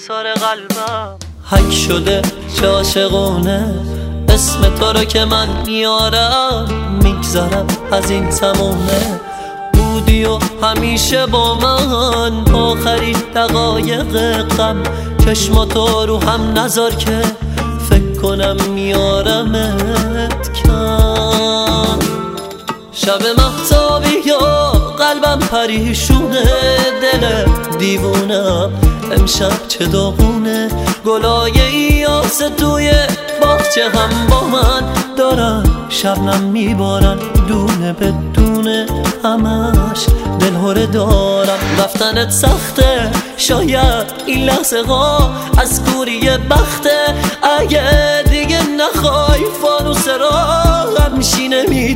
حصار قلبم حک شده چه عاشقونه اسم تو رو که من میارم میگذرم از این زمونه بودی و همیشه با من آخرین دقایق غم چشماتو رو هم نذار که فکر کنم میارمت کم شب مهتابی یا قلبم پریشونه دل دیوونم امشب چه داغونه گلای یاس توی باغچه هم با من دارن شبنم میبارن دونه به دونه همش دلهوره دارم رفتنت سخته شاید این لحظه ها از کوری بخته اگه دیگه نخوای فانوس راهم میشی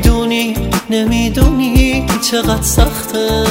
نمیدونی چقدر سخته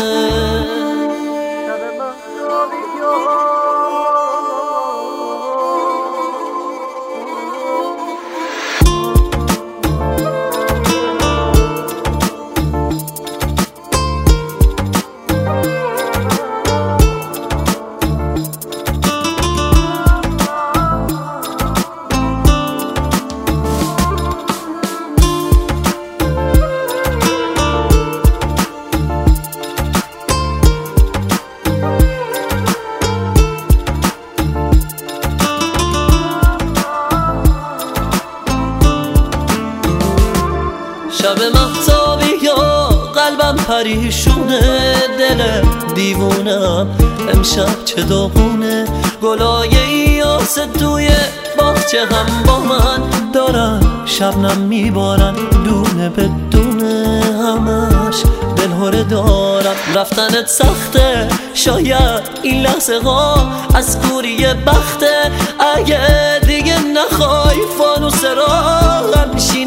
شب مهتابی یا قلبم پریشونه دل دیوونم امشب چه داغونه گلای یاس توی باغچه هم با من دارن شبنم میبارن دونه به دونه همش دلهوره دارم رفتنت سخته شاید این لحظه ها از کوری بخته اگه دیگه نخوای فانوس راهم میشی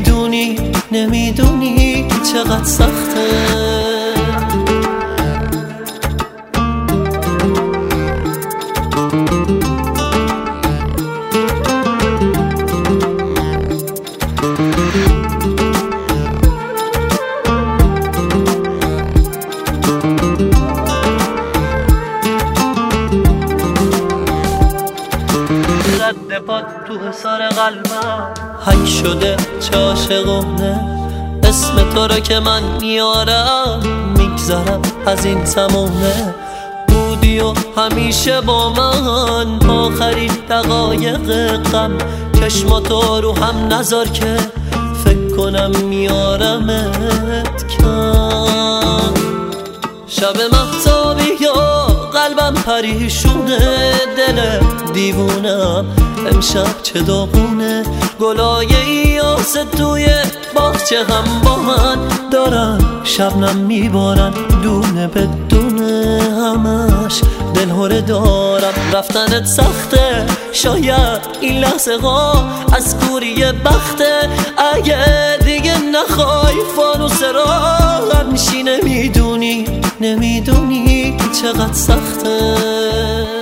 نمیدونی چقدر سخته رد پاد تو حصار قلبم حک شده چه عاشقونه اسم تو رو که من میارم میگذرم از این زمونه بودی و همیشه با من آخرین دقایق غم چشماتو رو هم نذار که فکر کنم میارمت کم شب مهتابی یا قلبم پریشونه دل دیوونم امشب چه داغونه گلای یاس توی باغچه هم با من دارن شبنم میبارن دونه به دونه همش دلهوره دارم رفتنت سخته شاید این لحظه ها از کوری بخته اگه دیگه نخوای فانوس راهم میشی نمیدونی چقدر سخته